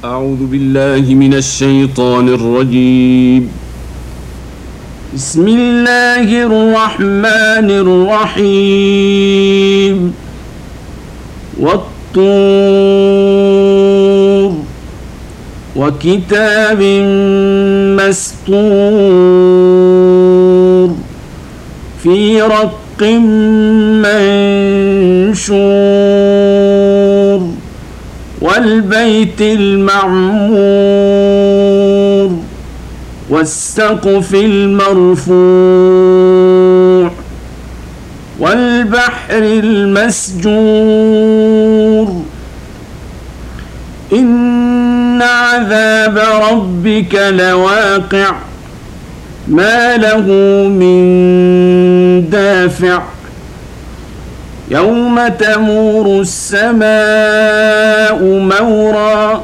أعوذ بالله من الشيطان الرجيم. بسم الله الرحمن الرحيم. والطور وكتاب مسطور في رق منشور والبيت المعمور والسقف المرفوع والبحر المسجور إن عذاب ربك لواقع ما له من دافع يوم تمور السماء مورا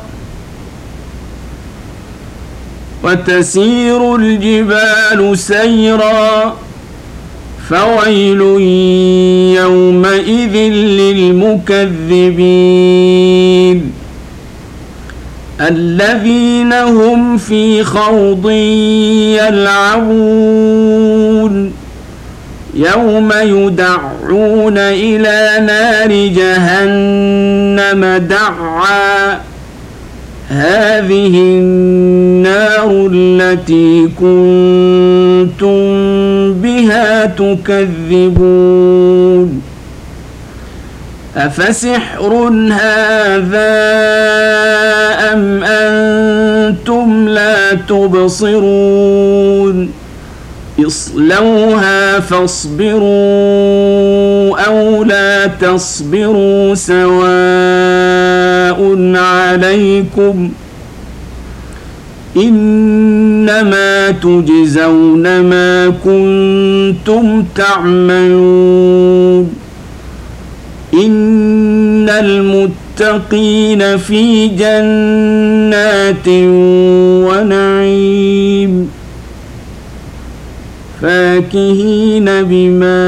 وتسير الجبال سيرا فويل يومئذ للمكذبين الذين هم في خوض يلعبون يوم يدعون إلى نار جهنم دعا هذه النار التي كنتم بها تكذبون أفسحر هذا أم أنتم لا تبصرون اصلوها فاصبروا أو لا تصبروا سواء عليكم إنما تجزون ما كنتم تعملون إن المتقين في جنات ونعيم فاكهين بما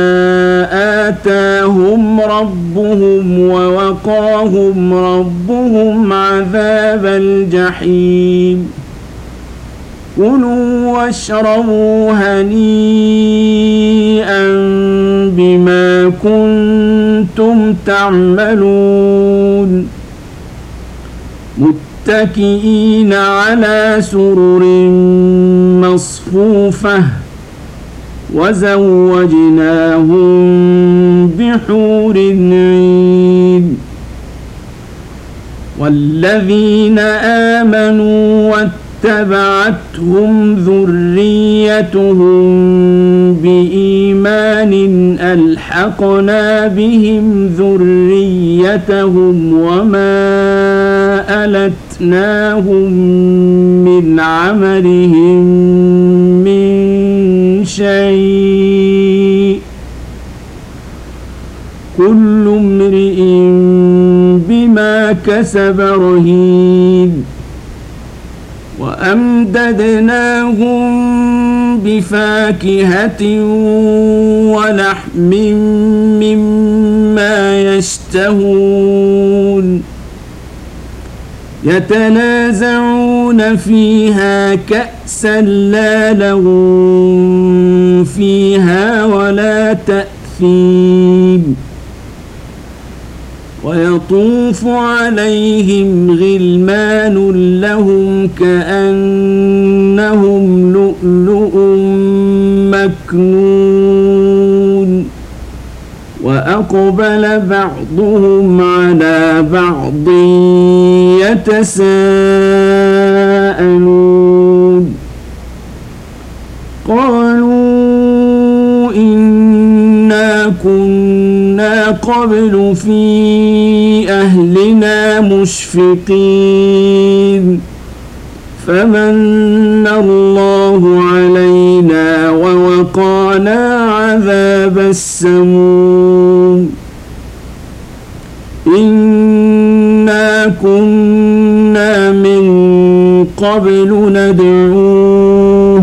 آتاهم ربهم ووقاهم ربهم عذاب الجحيم كلوا واشربوا هنيئا بما كنتم تعملون متكئين على سرر مصفوفة وزوجناهم بحور عين والذين آمنوا واتبعتهم ذريتهم بإيمان ألحقنا بهم ذريتهم وما ألتناهم من عملهم من شيء كل امرئ بما كسب رهين وأمددناهم بفاكهة ولحم مما يشتهون يتنازعون فيها كأسا لا لغو فيها ولا تأثيم ويطوف عليهم غلمان لهم كأنهم لؤلؤ مكنون وأقبل بعضهم على بعض يتساءلون قالوا إنا كنا قبل في أهلنا مشفقين فمن الله علينا ووقانا عذاب السموم إنا كنا من قبل ندعوه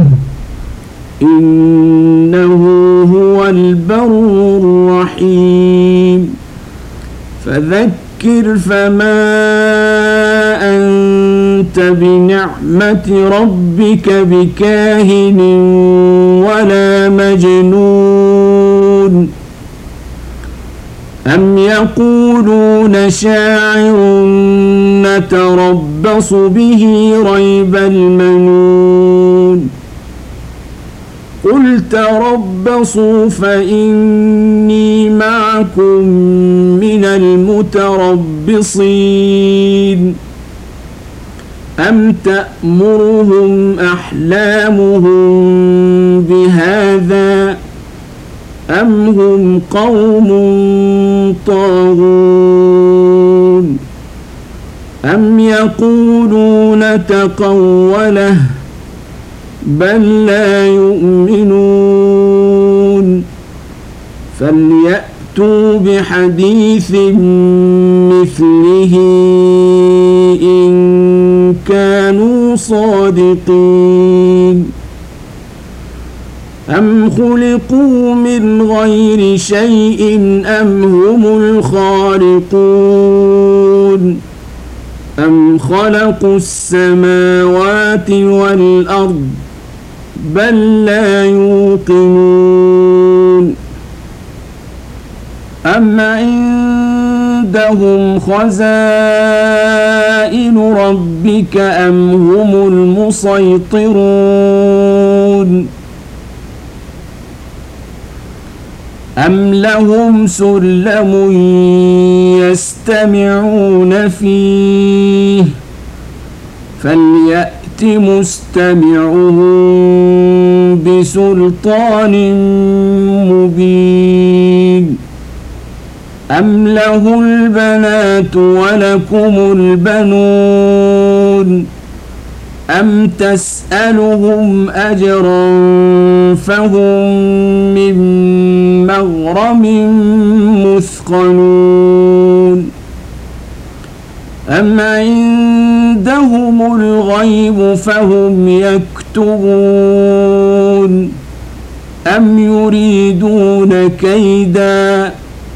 إنه هو البر الرحيم فذكر فما أنت أنت بنعمة ربك بكاهن ولا مجنون أم يقولون شاعر نتربص به ريب المنون قل تربصوا فإني معكم من المتربصين أم تأمرهم أحلامهم بهذا أم هم قوم طاغون أم يقولون تقوله بل لا يؤمنون فليأتوا بحديث مثله إن كانوا صادقين أم خلقوا من غير شيء أم هم الخالقون أم خلقوا السماوات والأرض بل لا يوقنون أم عندهم خزائن ربك أم هم المسيطرون أم لهم سلم يستمعون فيه فليأت مستمعهم بسلطان مبين أم له البنات ولكم البنون أم تسألهم أجرا فهم من مغرم مثقلون أم عندهم الغيب فهم يكتبون أم يريدون كيدا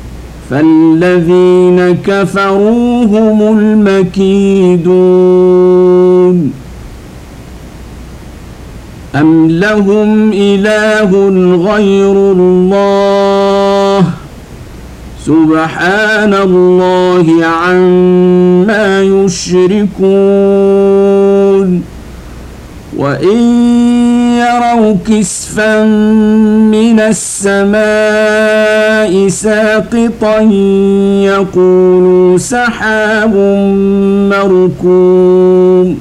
فالذين كفروا هم المكيدون أم لهم إله غير الله سبحان الله عما يشركون وإن يروا كسفا من السماء ساقطا يقولوا سحاب مركوم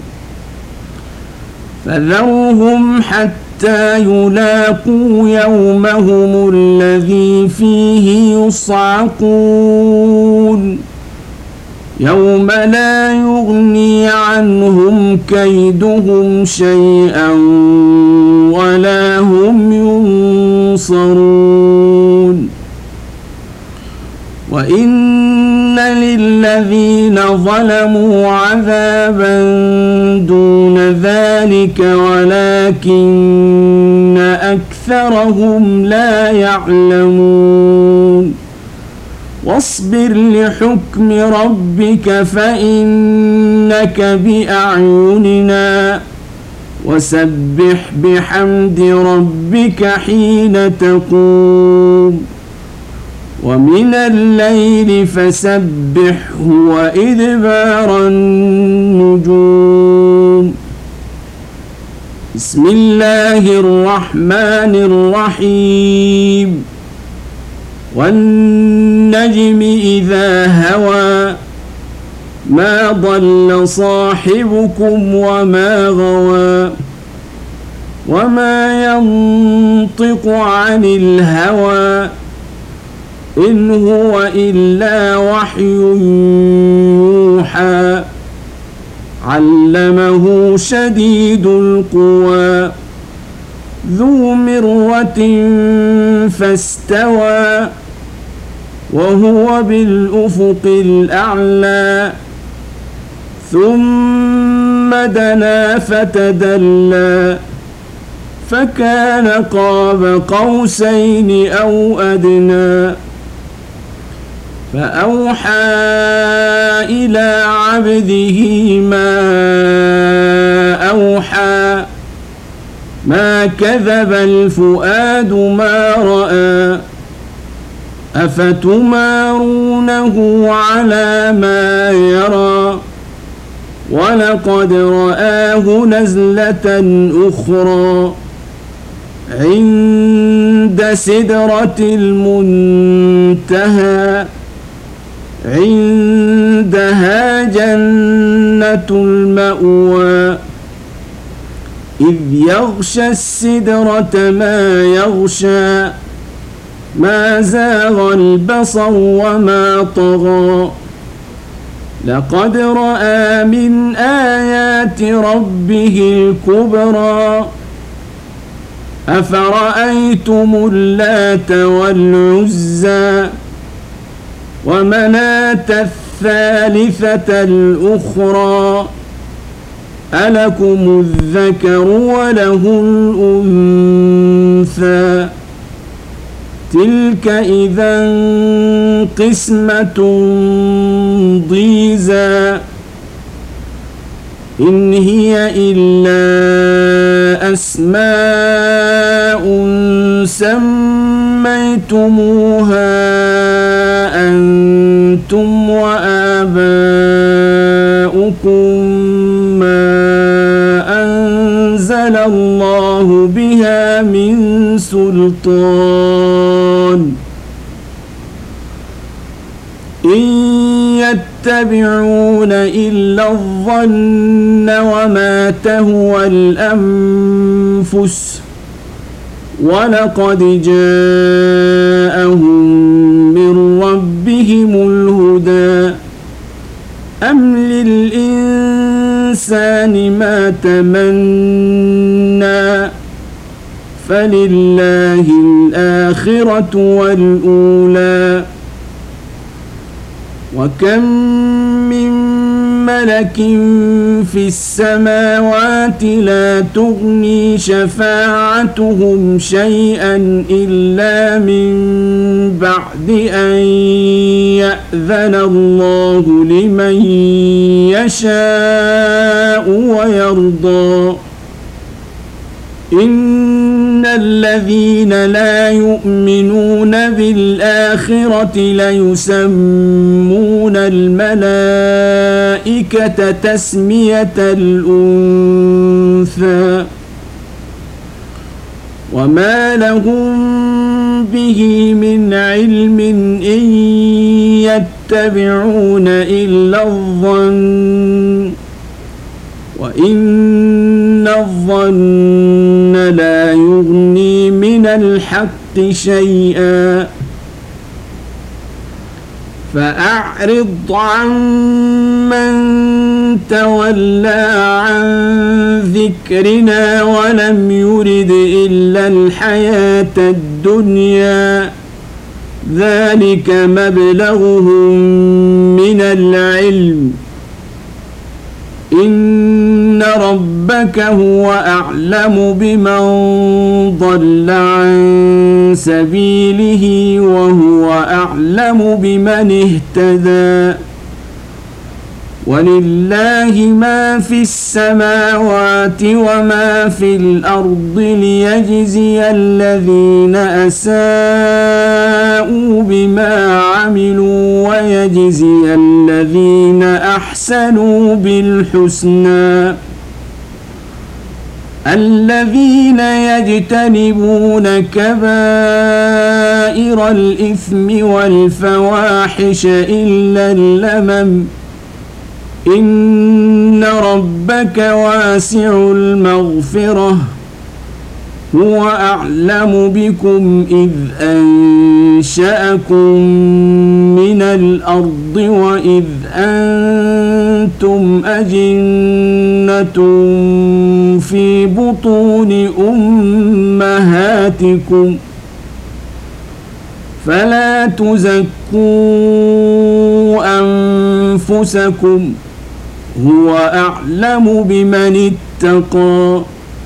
فذرهم حتى يلاقوا يومهم الذي فيه يصعقون يوم لا يغني عنهم كيدهم شيئا ولا هم ينصرون وإن للذين ظلموا عذابا دون ذلك ولكن أكثرهم لا يعلمون واصبر لحكم ربك فإنك بأعيننا وسبح بحمد ربك حين تقوم ومن الليل فسبحه وإدبار النجوم بسم الله الرحمن الرحيم والنجم إذا هوى ما ضل صاحبكم وما غوى وما ينطق عن الهوى إن هو إلا وحي يوحى علمه شديد القوى ذو مرة فاستوى وهو بالأفق الأعلى ثم دنا فتدلى فكان قاب قوسين أو أدنى فأوحى إلى عبده ما كذب الفؤاد ما رأى أفتمارونه على ما يرى ولقد رآه نزلة أخرى عند سدرة المنتهى عندها جنة المأوى إذ يغشى السدرة ما يغشى ما زاغ البصر وما طغى لقد رأى من آيات ربه الكبرى أفرأيتم اللات والعزى ومناة الثالثة الأخرى ألكم الذكر وله الأنثى تلك إذا قسمة ضيزى إن هي إلا أسماء سميتموها أنتم وآباؤكم ما أنزل الله بها من سلطان إن يتبعون إلا الظن وما تهوى الأنفس ولقد جاءهم من ربهم الهدى أم للإنسان ما تمنى فلله الآخرة والأولى وكم من ملك في السماوات لا تغني شفاعتهم شيئا إلا من بعد أن يأذن الله لمن يشاء ويرضى إن الذين لا يؤمنون بالآخرة ليسمون الملائكة تسمية الأنثى وما لهم به من علم إن يتبعون إلا الظن وإن الظن لا يغني من الحق شيئا فأعرض عن من تولى عن ذكرنا ولم يرد إلا الحياة الدنيا ذلك مبلغهم من العلم إن ربك هو أعلم بمن ضل عن سبيله وهو أعلم بمن اهتدى ولله ما في السماوات وما في الأرض ليجزي الذين أساءوا بما عملوا ويجزي الذين أحسنوا بالحسنى الذين يجتنبون كبائر الإثم والفواحش إلا اللمم إن ربك واسع المغفرة هو أعلم بكم إذ أنشأكم من الأرض وإذ أنتم أجنة في بطون أمهاتكم فلا تزكوا أنفسكم هو أعلم بمن اتقى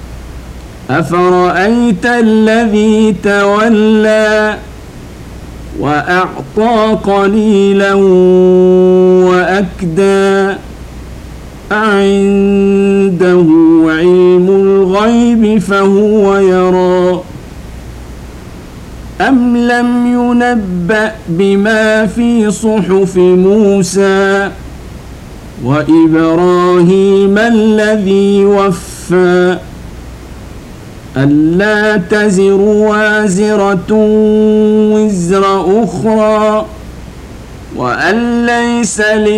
أفرأيت الذي تولى وأعطى قليلا وأكدى أعنده علم الغيب فهو يرى أم لم ينبأ بما في صحف موسى وإبراهيم الذي وفى ألا تزر وازرة وزر أخرى وأن ليس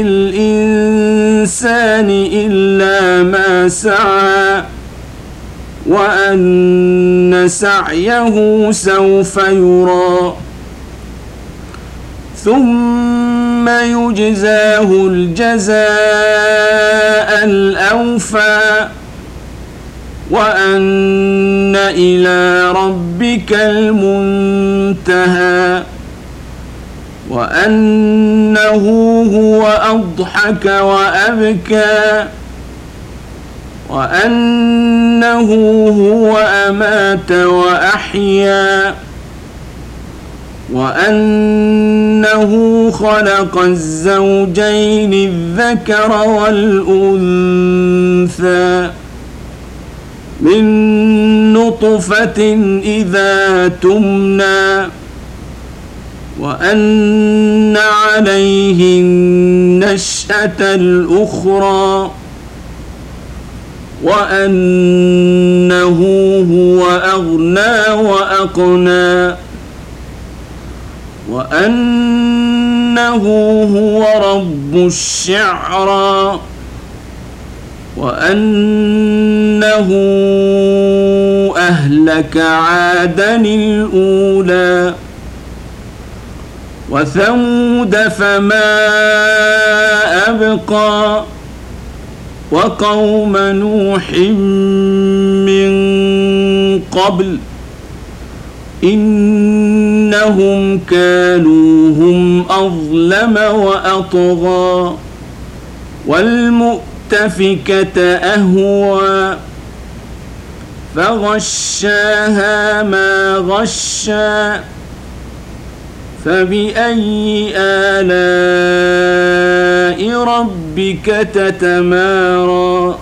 للإنسان إلا ما سعى وأن سعيه سوف يرى ثم يجزاه الجزاء الأوفى وأن إلى ربك المنتهى وأنه هو أضحك وأبكى وأنه هو أمات وأحيا وأنه خلق الزوجين الذكر والأنثى من نطفة إذا تمنى وأن عليه النشأة الأخرى وأنه هو أغنى وأقنى وأنه هو رب الشعرى وأنه أهلك عادا الأولى وثمود فما أبقى وقوم نوح من قبل إنهم كانوا هم أظلم وأطغى والمؤتفكة أهوى فغشاها ما غشى فبأي آلاء ربك تتمارى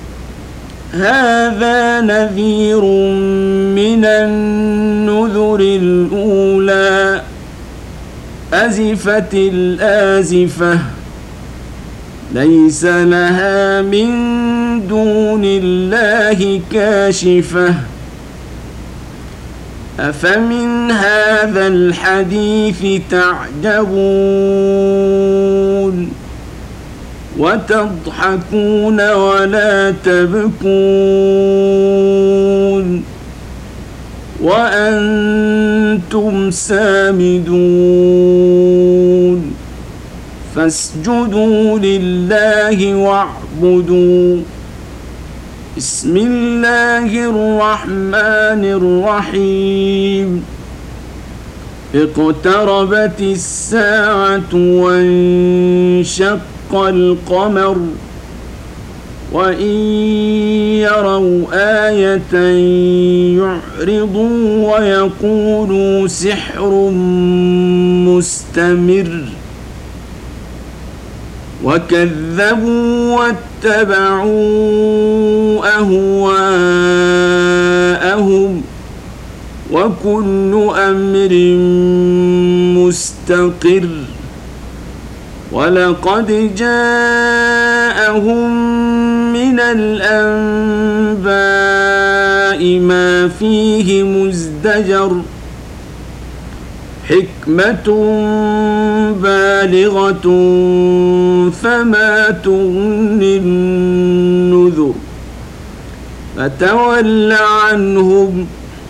هذا نذير من النذر الأولى أزفت الآزفة ليس لها من دون الله كاشفة أفمن هذا الحديث تعجبون وتضحكون ولا تبكون وأنتم سامدون فاسجدوا لله واعبدوا بسم الله الرحمن الرحيم اقتربت الساعة وانشق القمر وإن يروا آية يعرضوا ويقولوا سحر مستمر وكذبوا واتبعوا أهواءهم وكل أمر مستقر ولقد جاءهم من الأنباء ما فيه مزدجر حكمة بالغة فما تغني النذر فتول عنهم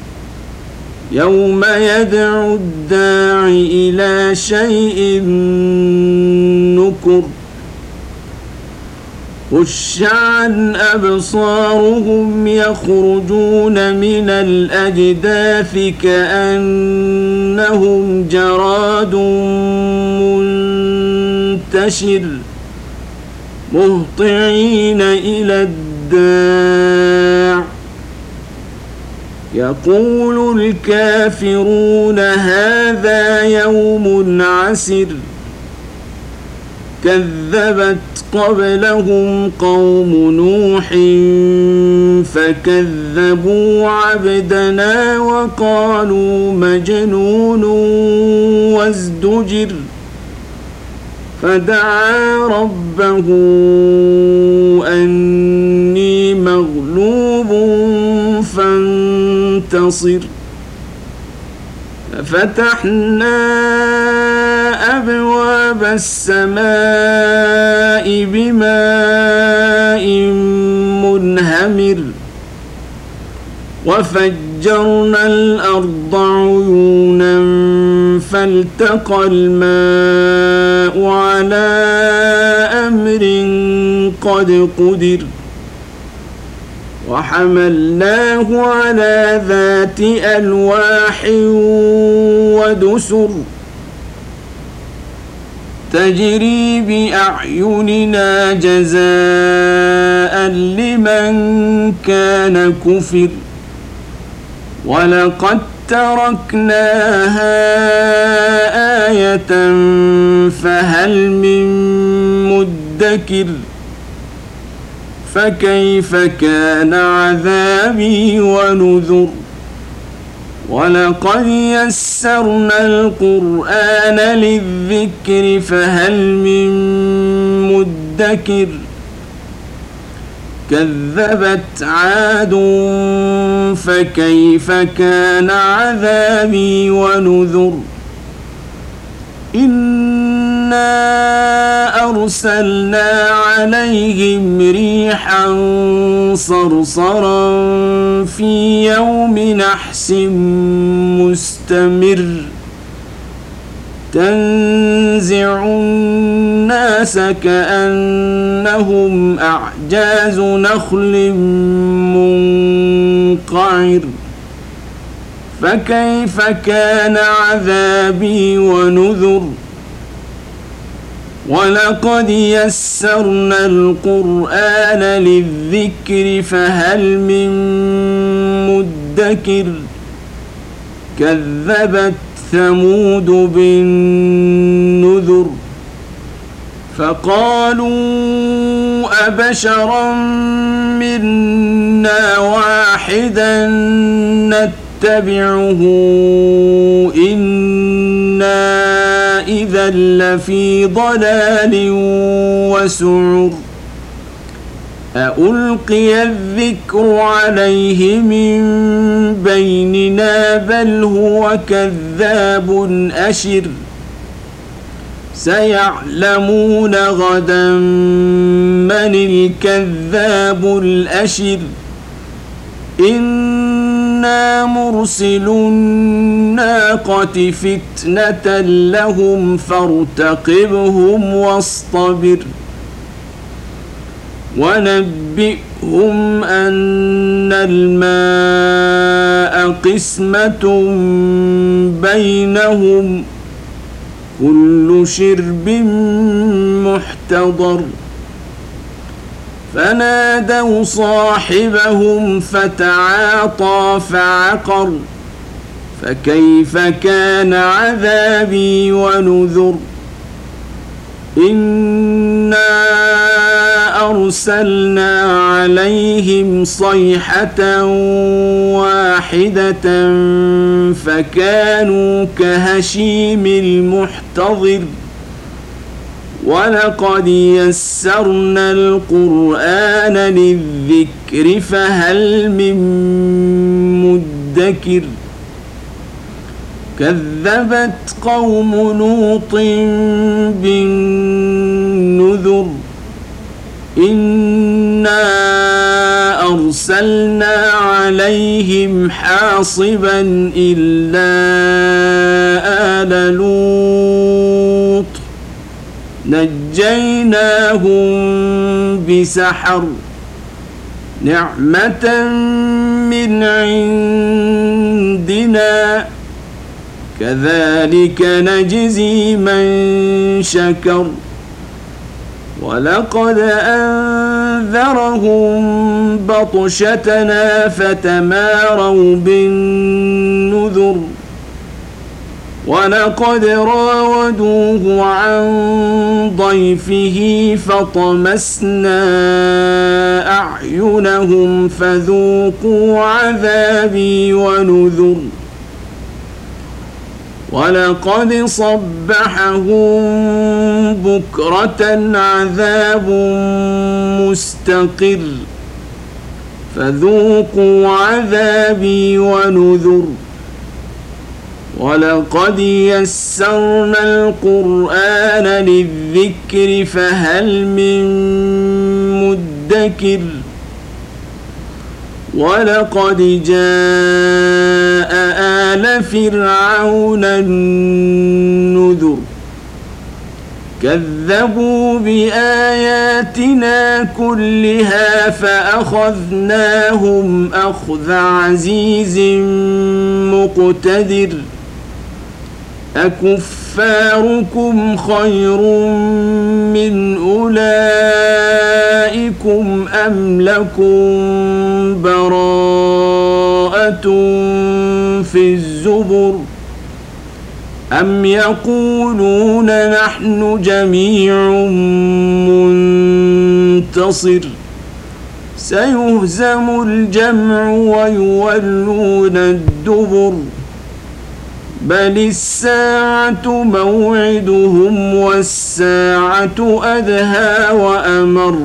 يوم يدعو الداع إلى شيء نكر خش عن أبصارهم يخرجون من الأجداث كأنهم جراد منتشر مهطعين إلى الداع يقول الكافرون هذا يوم عسر كذبت قبلهم قوم نوح فكذبوا عبدنا وقالوا مجنون وازدجر فدعا ربه أني مغلوب فانتصر ففتحنا أبواب السماء بماء منهمر وفجرنا الأرض عيونا فالتقى الماء على أمر قد قدر وحملناه على ذات ألواح ودسر تجري بأعيننا جزاء لمن كان كفر ولقد تركناها آية فهل من مدكر فكيف كان عذابي ونذر ولقد يسرنا القرآن للذكر فهل من مدكر كذبت عاد فكيف كان عذابي ونذر إنا أرسلنا عليهم ريحا صرصرا في يوم نحس مستمر تنزع الناس كأنهم أعجاز نخل منقعر فكيف كان عذابي ونذر ولقد يسرنا القرآن للذكر فهل من مدكر كذبت ثمود بالنذر فقالوا أبشرا منا واحدا نتبعه إنا إذا لفي ضلال وسعر أألقي الذكر عليه من بيننا بل هو كذاب أشر سيعلمون غدا من الكذاب الأشر إنا مرسل الناقة فتنة لهم فارتقبهم واصطبر ونبئهم أن الماء قسمة بينهم كل شرب محتضر فنادوا صاحبهم فتعاطى فعقر فكيف كان عذابي ونذر إنا أرسلنا عليهم صيحة واحدة فكانوا كهشيم المحتضر ولقد يسرنا القرآن للذكر فهل من مدكر كذبت قوم لوط بالنذر إنا أرسلنا عليهم حاصبا إلا آل لوط نجيناهم بسحر نعمة من عندنا كذلك نجزي من شكر ولقد أنذرهم بطشتنا فتماروا بالنذر ولقد راودوه عن ضيفه فطمسنا أعينهم فذوقوا عذابي ونذر ولقد صبحهم بكرة عذاب مستقر فذوقوا عذابي ونذر ولقد يسرنا القرآن للذكر فهل من مدكر ولقد جاء آل فرعون النذر كذبوا بآياتنا كلها فأخذناهم أخذ عزيز مقتدر أكفاركم خير من أولئكم أم لكم براءة في الزبر أم يقولون نحن جميع منتصر سيهزم الجمع ويولون الدبر بل الساعة موعدهم والساعة أدهى وأمر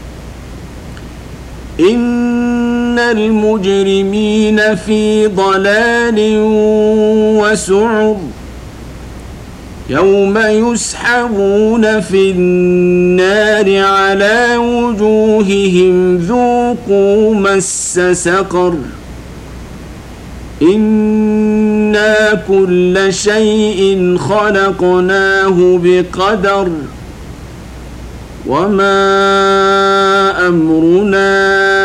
إن المجرمين في ضلال وسعر يوم يسحبون في النار على وجوههم ذوقوا مس سقر إنا كل شيء خلقناه بقدر وما أمرنا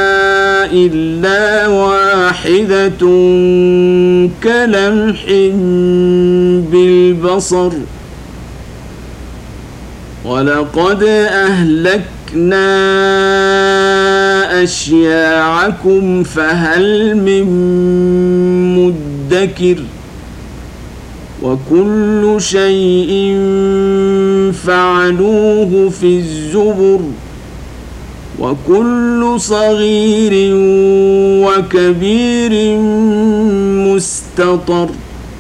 إلا واحدة كلمح بالبصر ولقد أهلكنا أشياعكم فهل من مدكر وكل شيء فعلوه في الزبر وكل صغير وكبير مستطر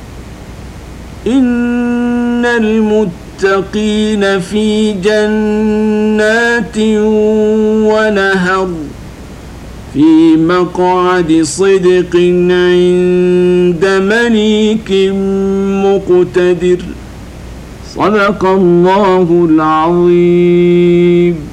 إن المتقين في جنات ونهر في مقعد صدق عند مليك مقتدر صدق الله العظيم.